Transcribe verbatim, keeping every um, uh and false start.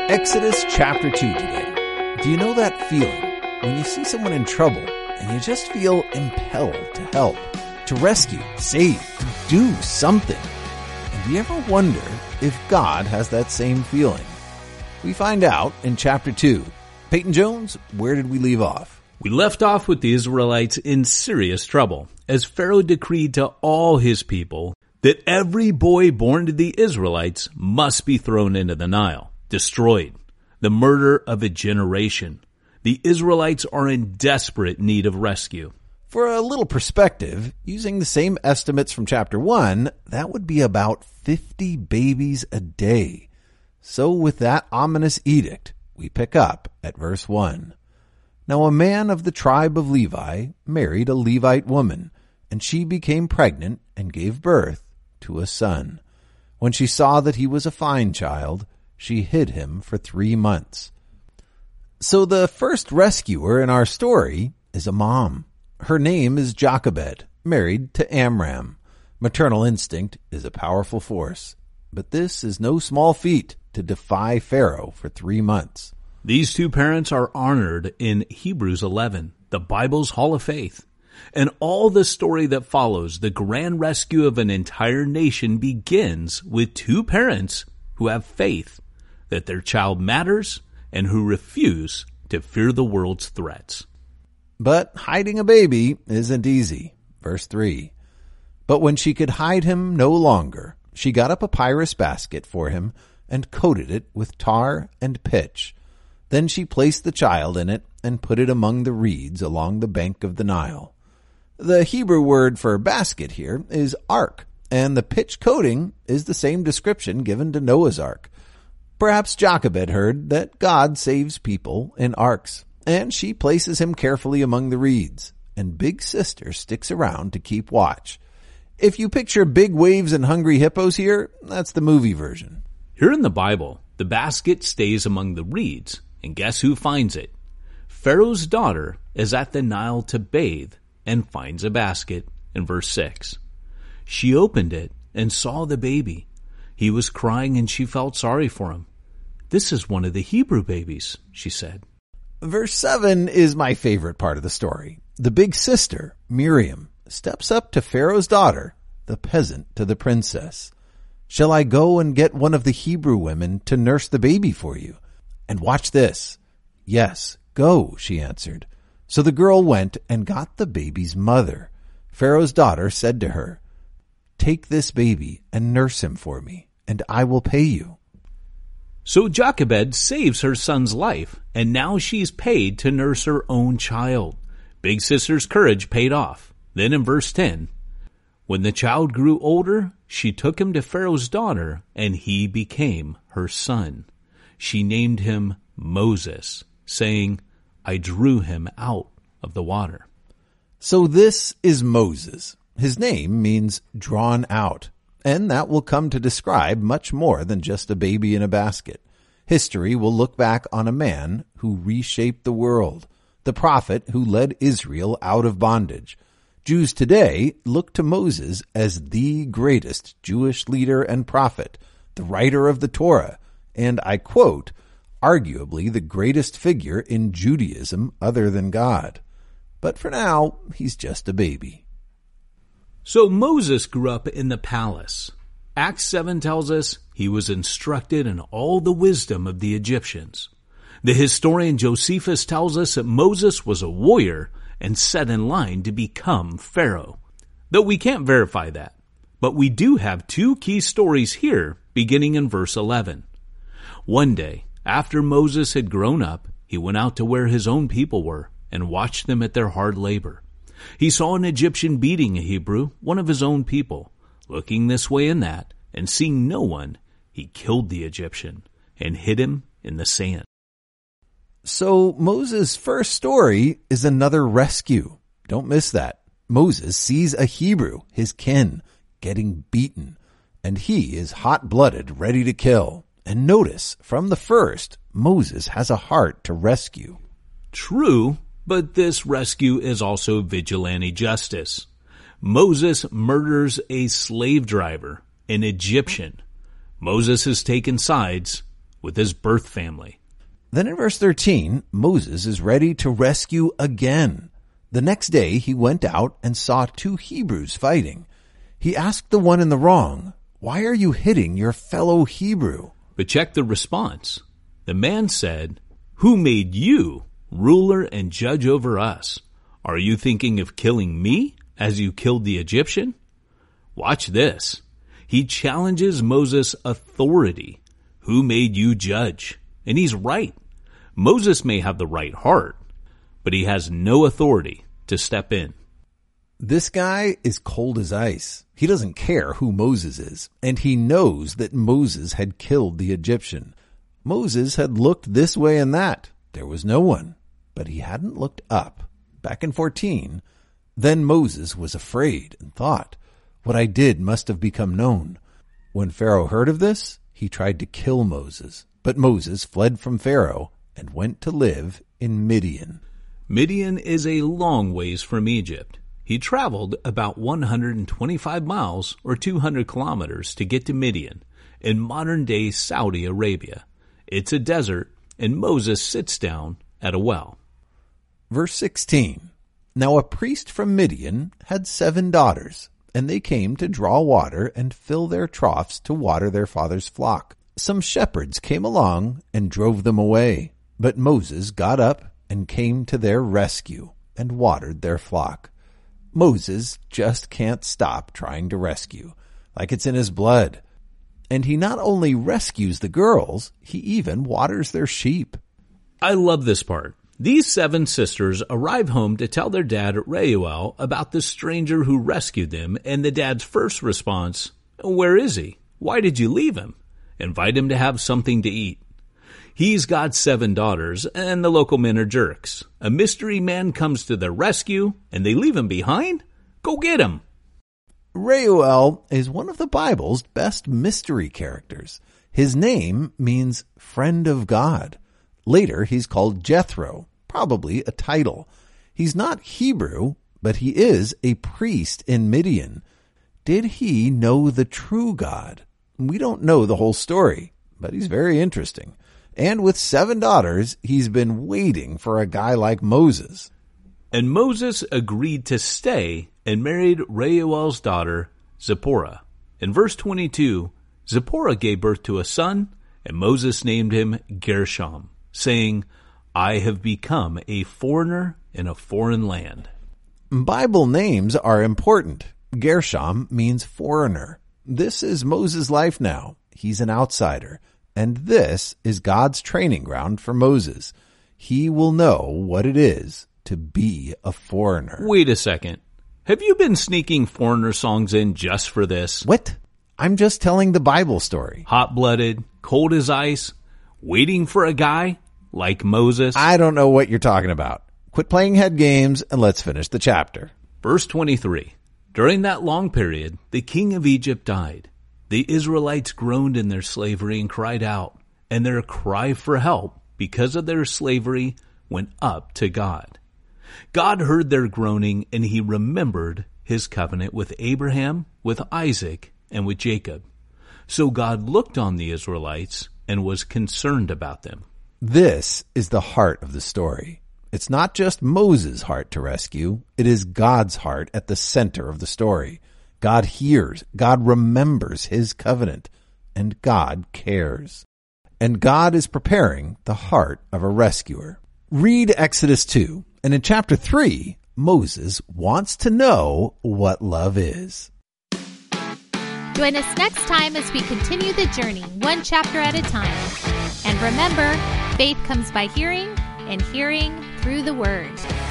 Exodus chapter two today. Do you know that feeling when you see someone in trouble and you just feel impelled to help, to rescue, save, to do something? And do you ever wonder if God has that same feeling? We find out in chapter two. Peyton Jones, where did we leave off? We left off with the Israelites in serious trouble as Pharaoh decreed to all his people that every boy born to the Israelites must be thrown into the Nile, destroyed. The murder of a generation. The Israelites are in desperate need of rescue. For a little perspective, using the same estimates from chapter one, that would be about fifty babies a day. So with that ominous edict, we pick up at verse one. Now a man of the tribe of Levi married a Levite woman, and she became pregnant and gave birth to a son. When she saw that he was a fine child, she hid him for three months. So the first rescuer in our story is a mom. Her name is Jochebed, married to Amram. Maternal instinct is a powerful force, but this is no small feat to defy Pharaoh for three months. These two parents are honored in Hebrews eleven, the Bible's Hall of Faith. And all the story that follows the grand rescue of an entire nation begins with two parents who have faith that their child matters and who refuse to fear the world's threats. But hiding a baby isn't easy. Verse three. But when she could hide him no longer, she got a papyrus basket for him and coated it with tar and pitch. Then she placed the child in it and put it among the reeds along the bank of the Nile. The Hebrew word for basket here is ark, and the pitch coating is the same description given to Noah's ark. Perhaps Jochebed heard that God saves people in arks, and she places him carefully among the reeds, and Big Sister sticks around to keep watch. If you picture big waves and hungry hippos here, that's the movie version. Here in the Bible, the basket stays among the reeds, and guess who finds it? Pharaoh's daughter is at the Nile to bathe and finds a basket in verse six. She opened it and saw the baby. He was crying and she felt sorry for him. This is one of the Hebrew babies, she said. Verse seven is my favorite part of the story. The big sister, Miriam, steps up to Pharaoh's daughter, the peasant to the princess. Shall I go and get one of the Hebrew women to nurse the baby for you? And watch this. Yes, go, she answered. So the girl went and got the baby's mother. Pharaoh's daughter said to her, take this baby and nurse him for me, and I will pay you. So Jochebed saves her son's life, and now she's paid to nurse her own child. Big Sister's courage paid off. Then in verse ten, when the child grew older, she took him to Pharaoh's daughter, and he became her son. She named him Moses, saying, I drew him out of the water. So this is Moses. His name means drawn out, and that will come to describe much more than just a baby in a basket. History will look back on a man who reshaped the world, the prophet who led Israel out of bondage. Jews today look to Moses as the greatest Jewish leader and prophet, the writer of the Torah, and I quote, arguably the greatest figure in Judaism other than God. But for now, he's just a baby. So Moses grew up in the palace. Acts seven tells us he was instructed in all the wisdom of the Egyptians. The historian Josephus tells us that Moses was a warrior and set in line to become Pharaoh. Though we can't verify that. But we do have two key stories here, beginning in verse eleven. One day, after Moses had grown up, he went out to where his own people were and watched them at their hard labor. He saw an Egyptian beating a Hebrew, one of his own people. Looking this way and that, and seeing no one, he killed the Egyptian and hid him in the sand. So Moses' first story is another rescue. Don't miss that. Moses sees a Hebrew, his kin, getting beaten, and he is hot-blooded, ready to kill. And notice, from the first, Moses has a heart to rescue. True, but this rescue is also vigilante justice. Moses murders a slave driver, an Egyptian. Moses has taken sides. with his birth family. Then in verse thirteen, Moses is ready to rescue again. The next day he went out and saw two Hebrews fighting. He asked the one in the wrong, "Why are you hitting your fellow Hebrew?" But check the response. The man said, "Who made you ruler and judge over us? Are you thinking of killing me as you killed the Egyptian?" Watch this. He challenges Moses' authority. Who made you judge? And he's right. Moses may have the right heart, but he has no authority to step in. This guy is cold as ice. He doesn't care who Moses is, and he knows that Moses had killed the Egyptian. Moses had looked this way and that. There was no one, but he hadn't looked up. Back in fourteen, then Moses was afraid and thought, "What I did must have become known." When Pharaoh heard of this, he tried to kill Moses, but Moses fled from Pharaoh and went to live in Midian. Midian is a long ways from Egypt. He traveled about one hundred twenty-five miles or two hundred kilometers to get to Midian in modern-day Saudi Arabia. It's a desert, and Moses sits down at a well. Verse sixteen, Now a priest from Midian had seven daughters, and they came to draw water and fill their troughs to water their father's flock. Some shepherds came along and drove them away, but Moses got up and came to their rescue and watered their flock. Moses just can't stop trying to rescue, like it's in his blood. And he not only rescues the girls, he even waters their sheep. I love this part. These seven sisters arrive home to tell their dad, Reuel, about the stranger who rescued them, and the dad's first response, "Where is he? Why did you leave him? Invite him to have something to eat." He's got seven daughters, and the local men are jerks. A mystery man comes to their rescue, and they leave him behind? Go get him. Reuel is one of the Bible's best mystery characters. His name means friend of God. Later, he's called Jethro, probably a title. He's not Hebrew, but he is a priest in Midian. Did he know the true God? We don't know the whole story, but he's very interesting. And with seven daughters, he's been waiting for a guy like Moses. And Moses agreed to stay and married Reuel's daughter, Zipporah. In verse twenty-two, Zipporah gave birth to a son, and Moses named him Gershom, saying, "I have become a foreigner in a foreign land." Bible names are important. Gershom means foreigner. This is Moses' life now. He's an outsider. And this is God's training ground for Moses. He will know what it is to be a foreigner. Wait a second. Have you been sneaking foreigner songs in just for this? What? I'm just telling the Bible story. Hot-blooded, cold as ice, waiting for a guy like Moses. I don't know what you're talking about. Quit playing head games and let's finish the chapter. Verse twenty-three. During that long period, the king of Egypt died. The Israelites groaned in their slavery and cried out, and their cry for help because of their slavery went up to God. God heard their groaning, and he remembered his covenant with Abraham, with Isaac, and with Jacob. So God looked on the Israelites and was concerned about them. This is the heart of the story. It's not just Moses' heart to rescue. It is God's heart at the center of the story. God hears, God remembers his covenant, and God cares. And God is preparing the heart of a rescuer. Read Exodus two, and in chapter three, Moses wants to know what love is. Join us next time as we continue the journey, one chapter at a time. And remember, faith comes by hearing, and hearing through the Word.